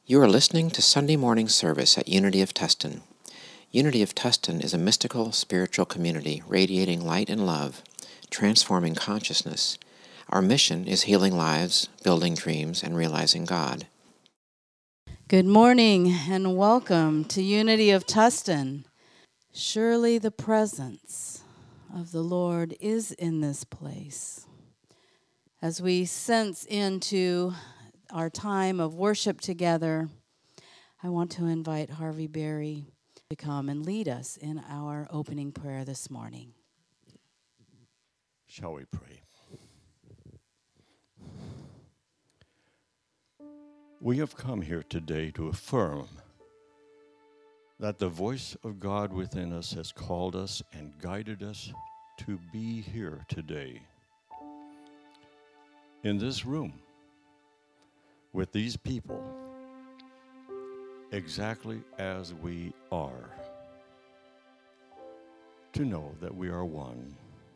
You are listening to Sunday morning service at Unity of Tustin. Unity of Tustin is a mystical, spiritual community radiating light and love, transforming consciousness. Our mission is healing lives, building dreams, and realizing God. Good morning and welcome to Unity of Tustin. Surely the presence of the Lord is in this place. As we sense into our time of worship together, I want to invite Harvey Berry to come and lead us in our opening prayer this morning. Shall we pray? We have come here today to affirm that the voice of God within us has called us and guided us to be here today, in this room, with these people, exactly as we are, to know that we are one.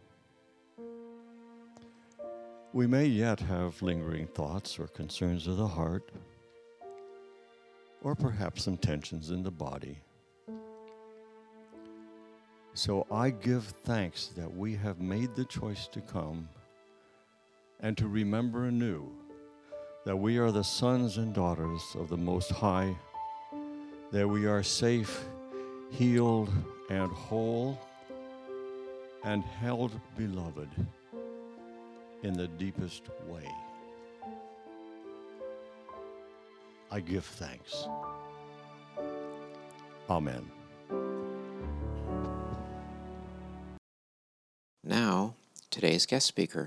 We may yet have lingering thoughts or concerns of the heart, or perhaps some tensions in the body. So I give thanks that we have made the choice to come and to remember anew that we are the sons and daughters of the Most High, that we are safe, healed, and whole, and held beloved in the deepest way. I give thanks. Amen. Now, today's guest speaker.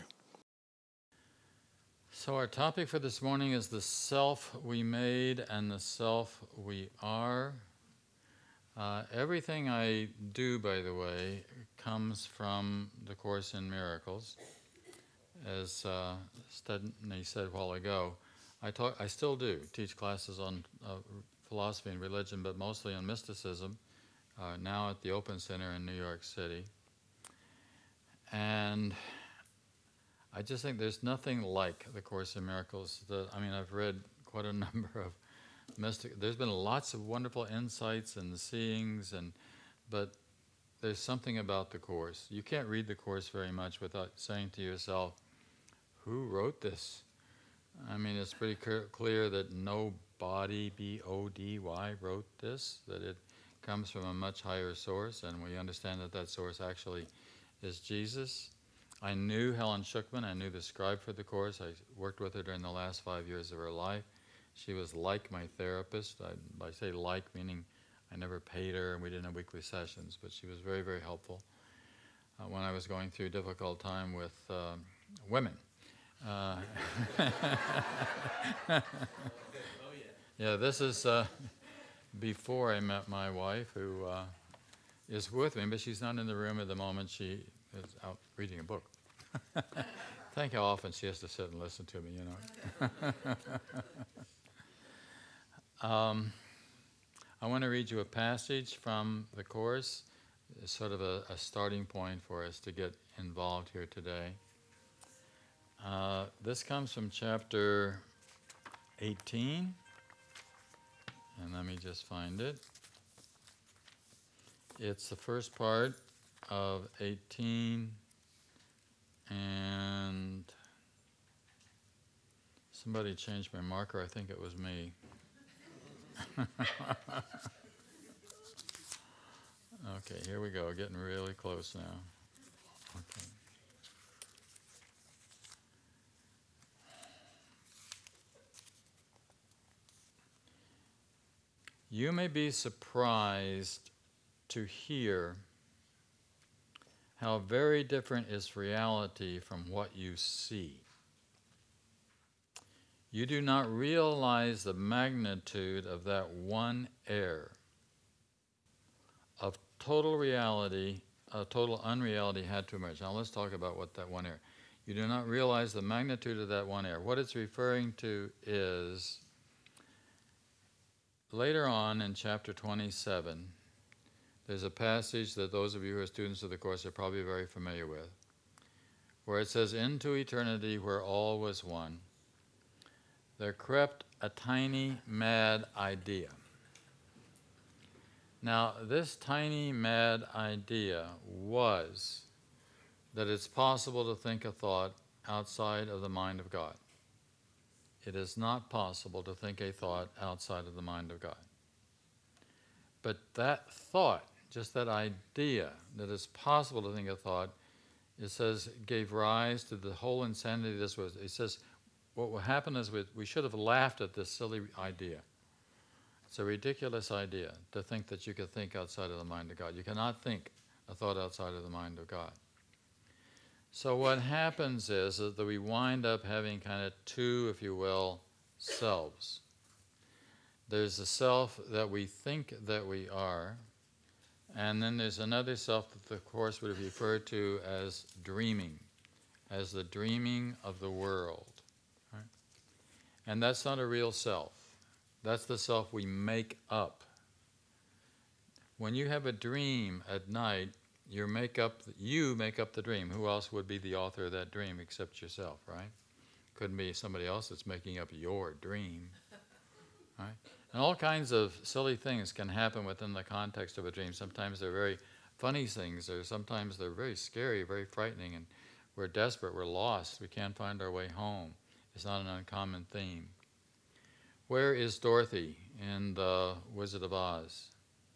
So our topic for this morning is the self we made and the self we are. Everything I do, by the way, comes from the Course in Miracles. As Stedney said a while ago, I still do teach classes on philosophy and religion, but mostly on mysticism, now at the Open Center in New York City. And I just think there's nothing like the Course in Miracles. I've read quite a number of there's been lots of wonderful insights and seeings, but there's something about the Course. You can't read the Course very much without saying to yourself, who wrote this? It's pretty clear that nobody, B-O-D-Y, wrote this, that it comes from a much higher source, and we understand that source actually is Jesus. I knew Helen Schucman. I knew the scribe for the Course. I worked with her during the last 5 years of her life. She was like my therapist. I say like, meaning I never paid her and we didn't have weekly sessions, but she was very, very helpful when I was going through a difficult time with women. Yeah, this is before I met my wife, who is with me, but she's not in the room at the moment. She is out reading a book. Think how often she has to sit and listen to me, I want to read you a passage from the Course. It's sort of a starting point for us to get involved here today. This comes from chapter 18, and let me just find it. It's the first part of 18, and somebody changed my marker. I think it was me. Okay, here we go. Getting really close now. Okay. You may be surprised to hear how very different is reality from what you see. You do not realize the magnitude of that one air of total reality, total unreality had to emerge. Now let's talk about what that one air. You do not realize the magnitude of that one air. What it's referring to is later on in chapter 27, there's a passage that those of you who are students of the Course are probably very familiar with, where it says, into eternity where all was one, there crept a tiny mad idea. Now, this tiny mad idea was that it's possible to think a thought outside of the mind of God. It is not possible to think a thought outside of the mind of God. But that thought, just that idea that it's possible to think a thought, it says, gave rise to the whole insanity this was. It says, what will happen is we should have laughed at this silly idea. It's a ridiculous idea to think that you could think outside of the mind of God. You cannot think a thought outside of the mind of God. So what happens is that we wind up having kind of two, if you will, selves. There's the self that we think that we are, and then there's another self that the Course would refer to as dreaming, as the dreaming of the world. Right? And that's not a real self. That's the self we make up. When you have a dream at night, you make up the dream. Who else would be the author of that dream except yourself, right? Couldn't be somebody else that's making up your dream, right? And all kinds of silly things can happen within the context of a dream. Sometimes they're very funny things, or sometimes they're very scary, very frightening, and we're desperate, we're lost, we can't find our way home. It's not an uncommon theme. Where is Dorothy in The Wizard of Oz?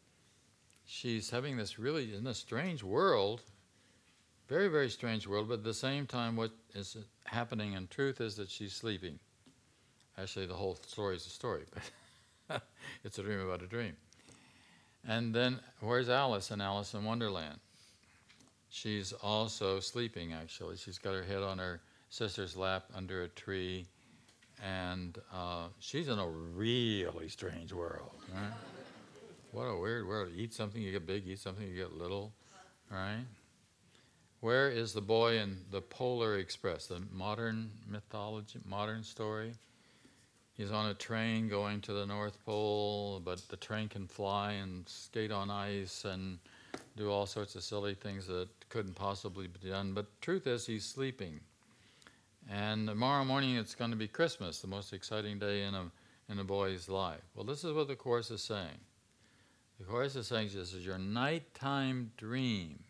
She's having this really, in a strange world, very, very strange world, but at the same time what is happening in truth is that she's sleeping. Actually, the whole story is a story, but it's a dream about a dream. And then, where's Alice in Alice in Wonderland? She's also sleeping, actually. She's got her head on her sister's lap under a tree, and she's in a really strange world, right? What a weird world. Eat something, you get big. Eat something, you get little, right? Where is the boy in the Polar Express, the modern mythology, modern story? He's on a train going to the North Pole, but the train can fly and skate on ice and do all sorts of silly things that couldn't possibly be done. But the truth is, he's sleeping. And tomorrow morning it's going to be Christmas, the most exciting day in a boy's life. Well, this is what the Course is saying. The Course is saying this is your nighttime dream,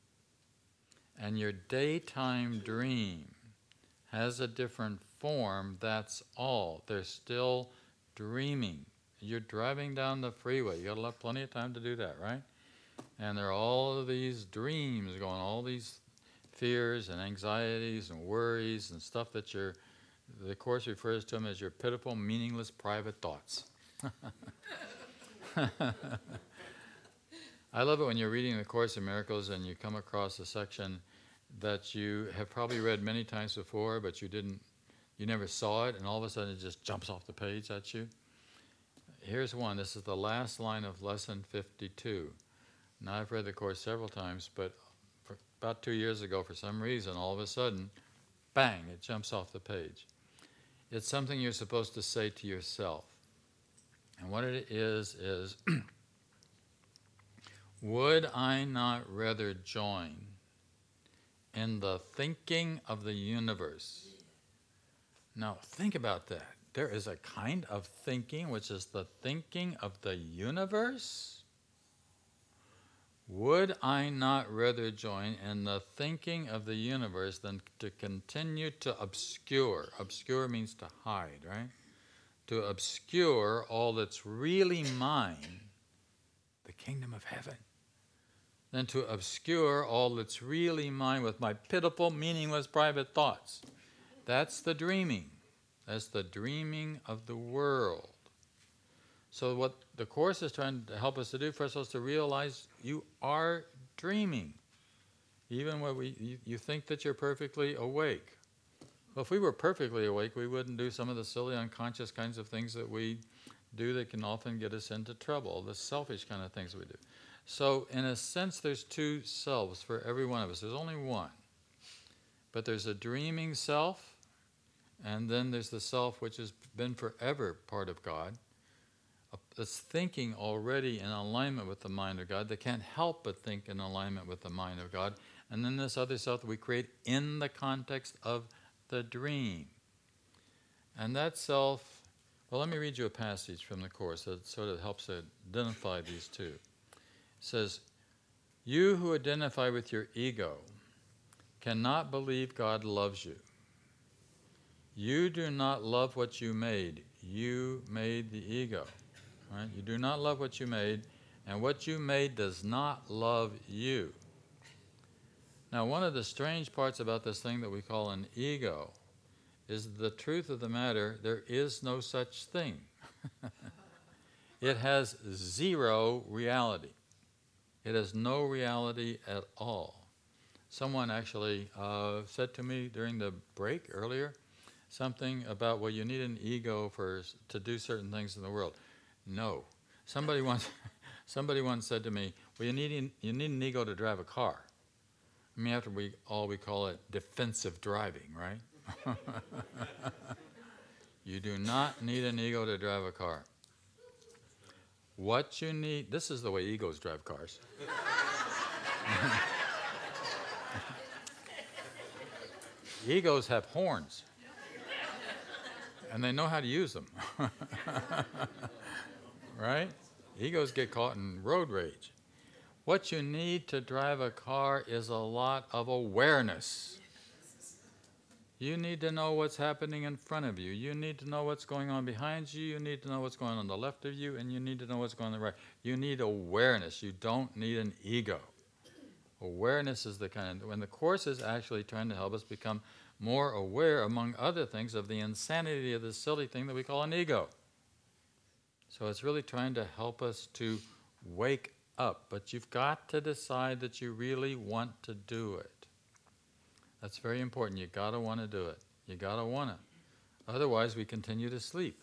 and your daytime dream has a different form, that's all. They're still dreaming. You're driving down the freeway. You got plenty of time to do that, right? And there are all of these dreams going, all these fears and anxieties and worries and stuff that the Course refers to them as your pitiful, meaningless, private thoughts. I love it when you're reading the Course in Miracles and you come across a section that you have probably read many times before, but you never saw it, and all of a sudden it just jumps off the page at you. Here's one. This is the last line of Lesson 52. Now, I've read the Course several times, but about 2 years ago, for some reason, all of a sudden, bang, it jumps off the page. It's something you're supposed to say to yourself. And what it is, would I not rather join in the thinking of the universe? Now, think about that. There is a kind of thinking which is the thinking of the universe. Would I not rather join in the thinking of the universe than to continue to obscure? Obscure means to hide, right? To obscure all that's really mine, the kingdom of heaven, than to obscure all that's really mine with my pitiful, meaningless, private thoughts. That's the dreaming. That's the dreaming of the world. So what the Course is trying to help us to do, first of all, is to realize you are dreaming. Even when you think that you're perfectly awake. Well, if we were perfectly awake, we wouldn't do some of the silly, unconscious kinds of things that we do that can often get us into trouble, the selfish kind of things we do. So, in a sense, there's two selves for every one of us. There's only one. But there's a dreaming self, and then there's the self which has been forever part of God, that's thinking already in alignment with the mind of God, that can't help but think in alignment with the mind of God. And then this other self that we create in the context of the dream. And that self, Well, let me read you a passage from the Course that sort of helps to identify these two. It says, "You who identify with your ego cannot believe God loves you. You do not love what you made. You made the ego. Right? You do not love what you made, and what you made does not love you." Now, one of the strange parts about this thing that we call an ego is the truth of the matter, there is no such thing. It has zero reality. It has no reality at all. Someone actually said to me during the break earlier something about, well, you need an ego to do certain things in the world. No. Somebody once said to me, well, you need an ego to drive a car. I mean, after we call it defensive driving, right? You do not need an ego to drive a car. What you need, this is the way egos drive cars. Egos have horns, and they know how to use them. Right? Egos get caught in road rage. What you need to drive a car is a lot of awareness. You need to know what's happening in front of you. You need to know what's going on behind you. You need to know what's going on the left of you, and you need to know what's going on the right. You need awareness. You don't need an ego. Awareness is the kind of, when the Course is actually trying to help us become more aware, among other things, of the insanity of this silly thing that we call an ego. So it's really trying to help us to wake up, but you've got to decide that you really want to do it. That's very important. You got to want to do it. You got to want it. Otherwise, we continue to sleep.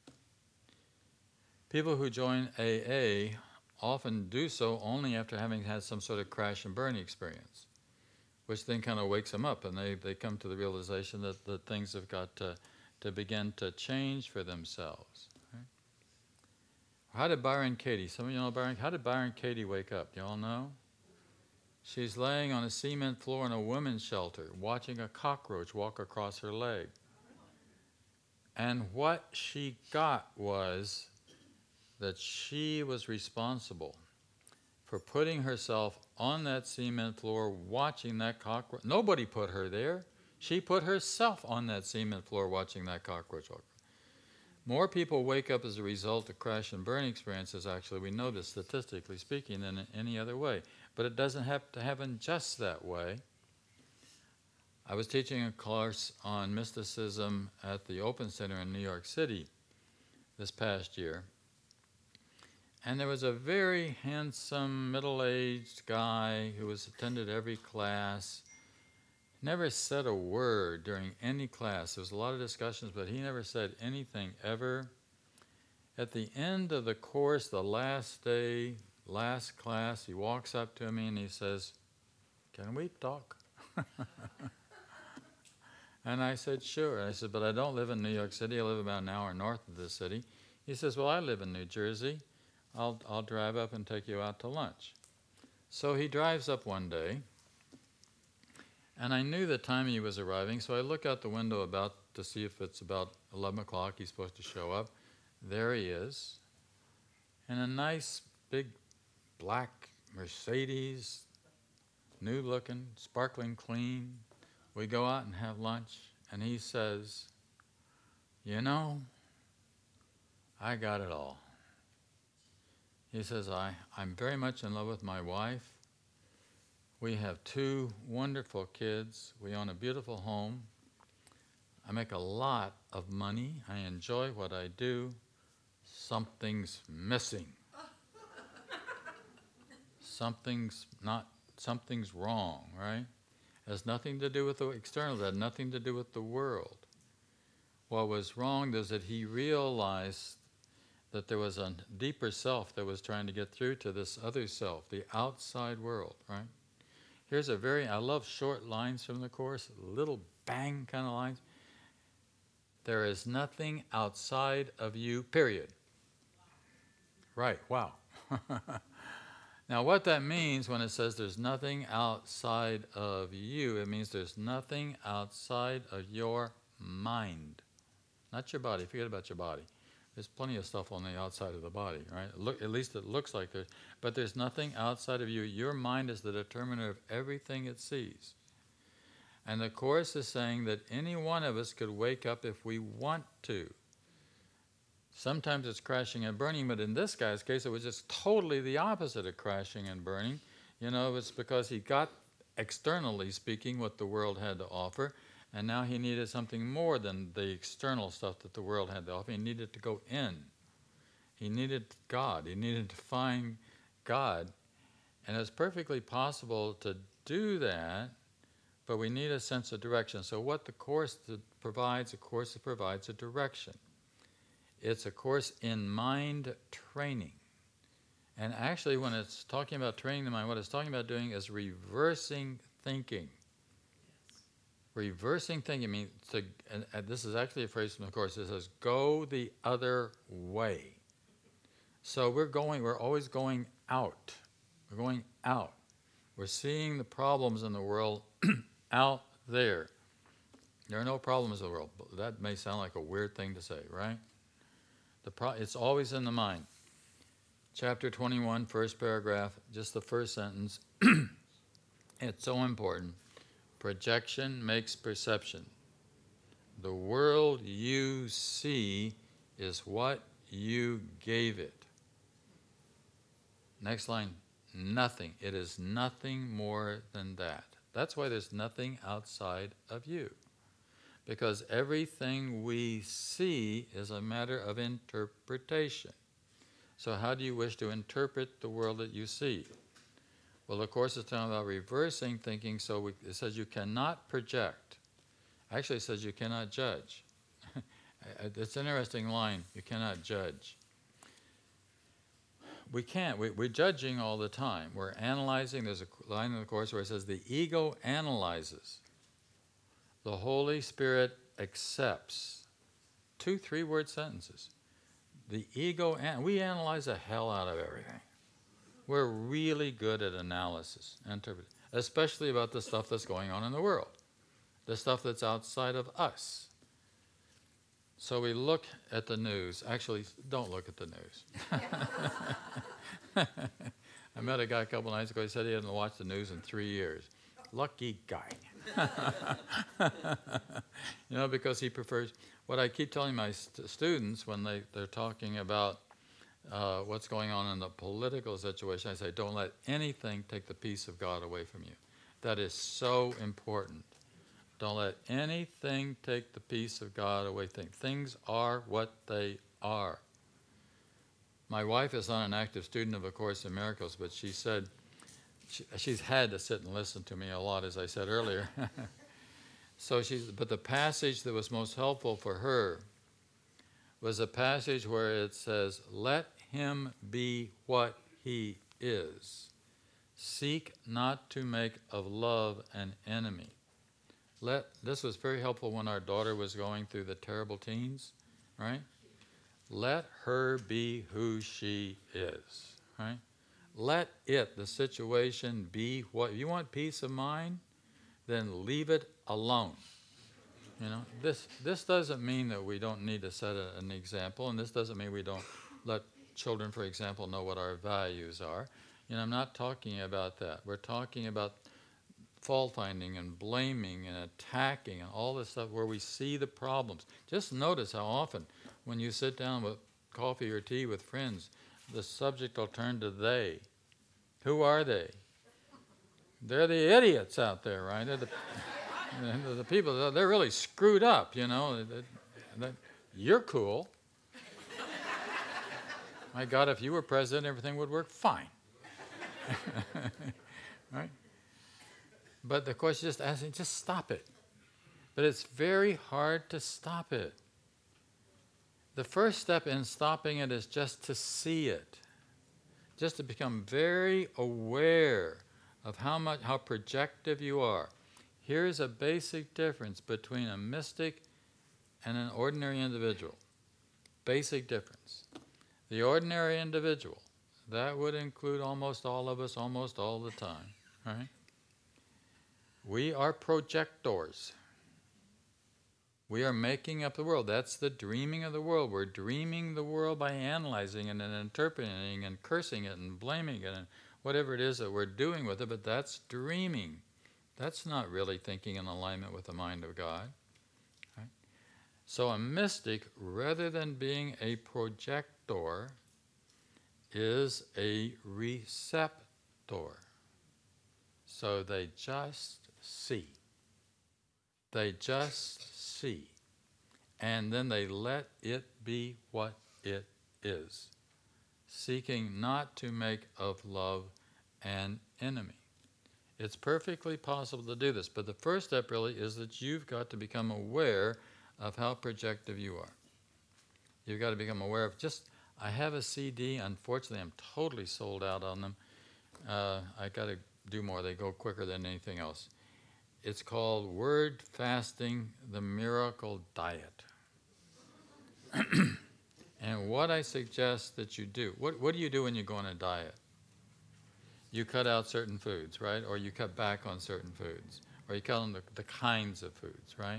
People who join AA often do so only after having had some sort of crash and burn experience, which then kind of wakes them up, and they come to the realization that things have got to begin to change for themselves. Right? How did Byron Katie, some of you know Byron, how did Byron Katie wake up? Do you all know? She's laying on a cement floor in a women's shelter, watching a cockroach walk across her leg. And what she got was that she was responsible for putting herself on that cement floor, watching that cockroach. Nobody put her there. She put herself on that cement floor, watching that cockroach walk. More people wake up as a result of crash and burn experiences, actually, we know this statistically speaking, than in any other way. But it doesn't have to happen just that way. I was teaching a course on mysticism at the Open Center in New York City this past year. And there was a very handsome, middle-aged guy who was attended every class. Never said a word during any class. There was a lot of discussions, but he never said anything ever. At the end of the course, the last day, last class, he walks up to me and he says, "Can we talk?" And I said, "Sure." I said, "But I don't live in New York City. I live about an hour north of the city." He says, "Well, I live in New Jersey. I'll drive up and take you out to lunch." So he drives up one day, and I knew the time he was arriving, so I look out the window about to see if it's about 11 o'clock. He's supposed to show up. There he is, in a nice big black Mercedes, new looking, sparkling clean. We go out and have lunch, and he says, "You know, I got it all." He says, I'm very much in love with my wife. We have 2 wonderful kids. We own a beautiful home. I make a lot of money. I enjoy what I do. Something's missing. Something's wrong, right? It has nothing to do with the external. It had nothing to do with the world. What was wrong is that he realized that there was a deeper self that was trying to get through to this other self, the outside world, right? Here's I love short lines from the Course, little bang kind of lines. There is nothing outside of you, period. Right, wow. Now what that means when it says there's nothing outside of you, it means there's nothing outside of your mind. Not your body, forget about your body. There's plenty of stuff on the outside of the body, right? At least it looks like there's, but there's nothing outside of you. Your mind is the determiner of everything it sees. And the Course is saying that any one of us could wake up if we want to. Sometimes it's crashing and burning, but in this guy's case, it was just totally the opposite of crashing and burning. You know, it's because he got, externally speaking, what the world had to offer, and now he needed something more than the external stuff that the world had to offer. He needed to go in. He needed God. He needed to find God. And it's perfectly possible to do that, but we need a sense of direction. So what the Course provides, it provides a direction. It's a course in mind training. And actually, when it's talking about training the mind, what it's talking about doing is reversing thinking. Reversing thinking means, and this is actually a phrase from the Course, it says, go the other way. So we're always going out. We're going out. We're seeing the problems in the world out there. There are no problems in the world. That may sound like a weird thing to say, right? It's always in the mind. Chapter 21, first paragraph, just the first sentence. It's so important. Projection makes perception. The world you see is what you gave it. Next line, nothing. It is nothing more than that. That's why there's nothing outside of you. Because everything we see is a matter of interpretation. So how do you wish to interpret the world that you see? Well, of course, it's talking about reversing thinking, so it says you cannot project. Actually, it says you cannot judge. It's an interesting line, you cannot judge. We can't. We're judging all the time. We're analyzing. There's a line in the Course where it says the ego analyzes. The Holy Spirit accepts. 2 3-word sentences. The ego, we analyze the hell out of everything. We're really good at analysis, especially about the stuff that's going on in the world, the stuff that's outside of us. So we look at the news. Actually, don't look at the news. I met a guy a couple nights ago. He said he hadn't watched the news in 3 years. Lucky guy. You know, because he prefers, what I keep telling my students when they're talking about what's going on in the political situation, I say, don't let anything take the peace of God away from you. That is so important. Don't let anything take the peace of God away. Things are what they are. My wife is not an active student of A Course in Miracles, but she said, she's had to sit and listen to me a lot, as I said earlier. But the passage that was most helpful for her was a passage where it says, let him be what he is. Seek not to make of love an enemy. This was very helpful when our daughter was going through the terrible teens, right? Let her be who she is, right? Let the situation be what, you want peace of mind? Then leave it alone. You know, this doesn't mean that we don't need to set an example, and this doesn't mean we don't let children, for example, know what our values are. You know, I'm not talking about that. We're talking about fault finding and blaming and attacking and all this stuff where we see the problems. Just notice how often when you sit down with coffee or tea with friends, the subject will turn to they. Who are they? They're the idiots out there, right? They're the people, they're really screwed up, you know. You're cool. My God, if you were president, everything would work fine. Right? But the question is just asking, just stop it. But it's very hard to stop it. The first step in stopping it is just to see it. Just to become very aware of how projective you are. Here's a basic difference between a mystic and an ordinary individual. Basic difference. The ordinary individual, that would include almost all of us, almost all the time, right? We are projectors. We are making up the world. That's the dreaming of the world. We're dreaming the world by analyzing it and interpreting and cursing it and blaming it and whatever it is that we're doing with it, but that's dreaming. That's not really thinking in alignment with the mind of God. Right? So a mystic, rather than being a projector, is a receptor. So they just see. They just see. And then they let it be what it is, seeking not to make of love an enemy. It's perfectly possible to do this, but the first step really is that you've got to become aware of how projective you are. You've got to become aware of I have a CD, unfortunately I'm totally sold out on them. I got to do more, they go quicker than anything else. It's called Word Fasting, the Miracle Diet. And what I suggest that you do, what do you do when you go on a diet? You cut out certain foods, right? Or you cut back on certain foods. Or you cut on the kinds of foods, right?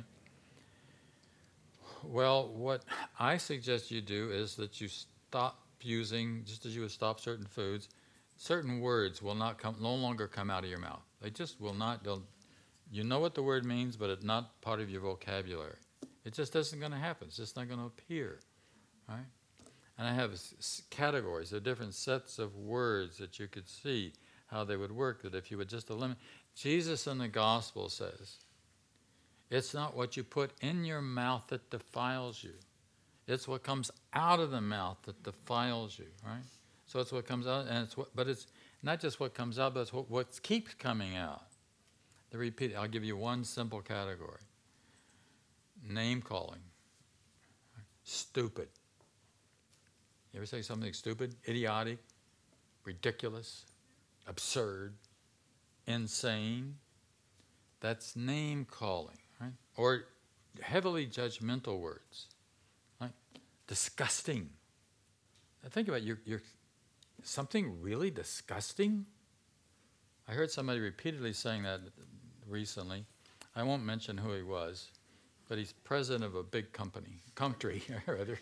Well, what I suggest you do is that you stop using, just as you would stop certain foods, certain words will no longer come out of your mouth. They just will not. You know what the word means, but it's not part of your vocabulary. It just isn't going to happen. It's just not going to appear, right? And I have categories, the different sets of words that you could see how they would work, that if you would just eliminate. Jesus in the gospel says, it's not what you put in your mouth that defiles you. It's what comes out of the mouth that defiles you, right? So it's what comes out, but it's not just what comes out, but it's what keeps coming out. I'll give you one simple category. Name calling. Stupid. You ever say something stupid? Idiotic, ridiculous, absurd, insane. That's name calling, right? Or heavily judgmental words, right? Disgusting. Now think about you're something really disgusting. I heard somebody repeatedly saying that recently. I won't mention who he was, but he's president of a big country, rather.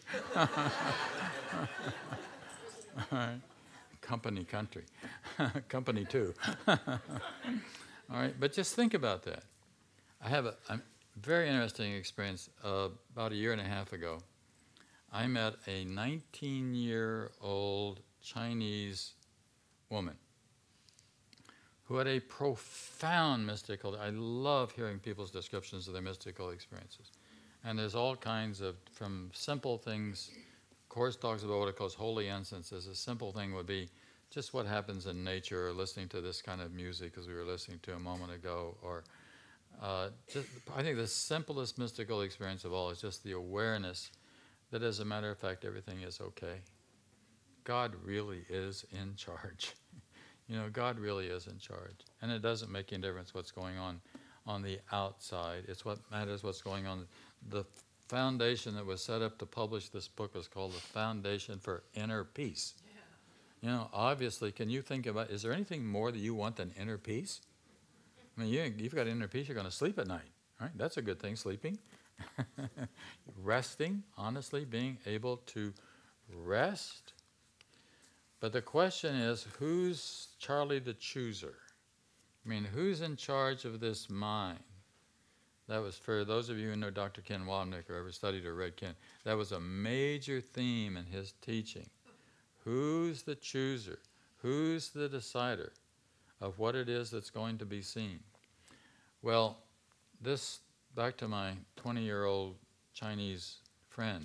All right. Country. Company too. All right, but just think about that. I have a very interesting experience. About a year and a half ago, I met a 19-year-old Chinese woman who had a profound mystical. I love hearing people's descriptions of their mystical experiences. And there's all kinds of, from simple things, Course talks about what it calls holy instances. A simple thing would be just what happens in nature, or listening to this kind of music as we were listening to a moment ago, or I think the simplest mystical experience of all is just the awareness that, as a matter of fact, everything is okay. God really is in charge. God really is in charge. And it doesn't make any difference what's going on the outside. It's what matters what's going on. The foundation that was set up to publish this book was called the Foundation for Inner Peace. Yeah. Obviously, can you think about, is there anything more that you want than inner peace? I mean, you've got inner peace, you're going to sleep at night, right? That's a good thing, sleeping. Resting, honestly, being able to rest. But the question is, who's Charlie the Chooser? I mean, who's in charge of this mind? That was, for those of you who know Dr. Ken Wapnick or ever studied or read Ken, that was a major theme in his teaching. Who's the chooser? Who's the decider of what it is that's going to be seen? Well, back to my 20-year-old Chinese friend.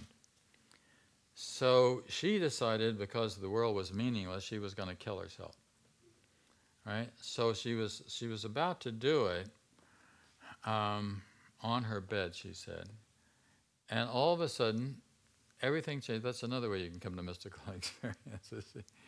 So she decided, because the world was meaningless, she was going to kill herself. Right? So she was about to do it on her bed, she said. And all of a sudden, everything changed. That's another way you can come to mystical experiences.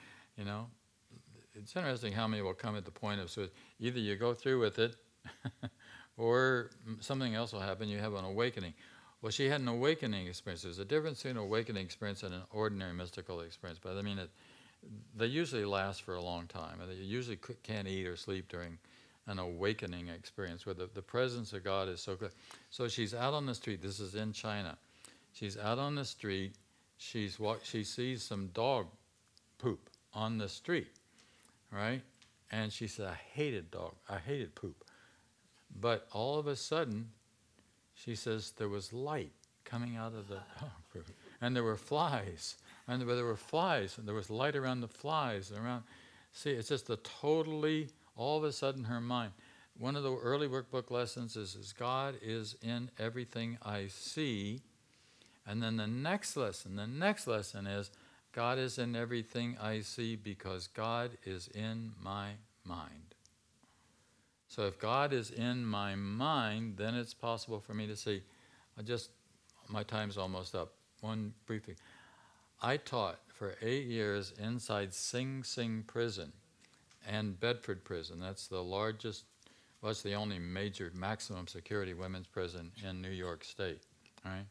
It's interesting how many will come at the point of suicide. Either you go through with it, or something else will happen. You have an awakening. Well, she had an awakening experience. There's a difference between an awakening experience and an ordinary mystical experience. But I mean, they usually last for a long time. They usually can't eat or sleep during an awakening experience where the presence of God is so good. So she's out on the street. This is in China. She's out on the street. She sees some dog poop on the street, right? And she said, I hated poop. But all of a sudden, she says there was light coming out of the dog poop. And there were flies. And there were flies. And there was light around the flies. Around. See, it's just all of a sudden her mind. One of the early workbook lessons is God is in everything I see. And then the next lesson is God is in everything I see because God is in my mind. So if God is in my mind, then it's possible for me to see. My time's almost up. One brief thing. I taught for 8 years inside Sing Sing prison and Bedford prison. That's the largest, well, it's the only major maximum security women's prison in New York State, right?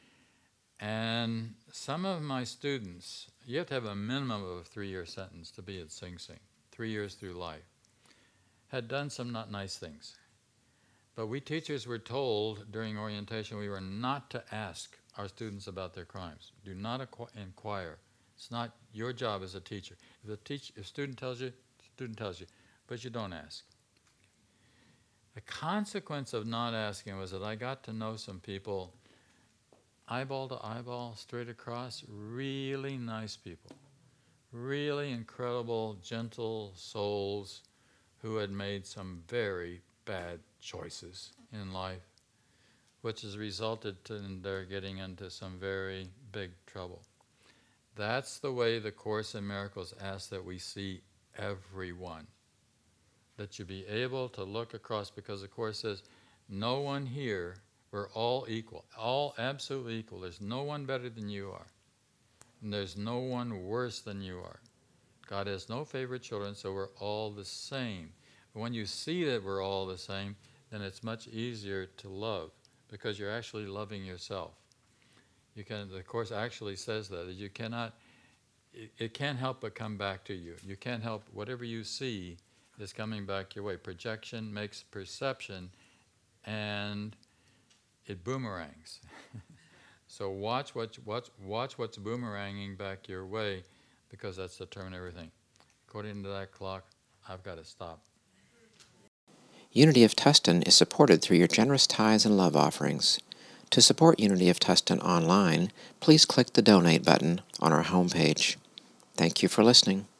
And some of my students, you have to have a minimum of a 3-year sentence to be at Sing Sing, 3 years through life, had done some not nice things. But we teachers were told during orientation we were not to ask our students about their crimes. Do not inquire. It's not your job as a teacher. If a student tells you, but you don't ask. The consequence of not asking was that I got to know some people, eyeball to eyeball, straight across, really nice people, really incredible, gentle souls who had made some very bad choices in life, which has resulted in their getting into some very big trouble. That's the way the Course in Miracles asks that we see everyone, that you be able to look across, because the Course says, no one here, we're all equal, all absolutely equal. There's no one better than you are, and there's no one worse than you are. God has no favorite children, so we're all the same. But when you see that we're all the same, then it's much easier to love, because you're actually loving yourself. The Course actually says that you cannot, it can't help but come back to you. You can't help, whatever you see is coming back your way. Projection makes perception, and it boomerangs. So watch what's boomeranging back your way, because that's determining everything. According to that clock, I've got to stop. Unity of Tustin is supported through your generous tithes and love offerings. To support Unity of Tustin online, please click the Donate button on our homepage. Thank you for listening.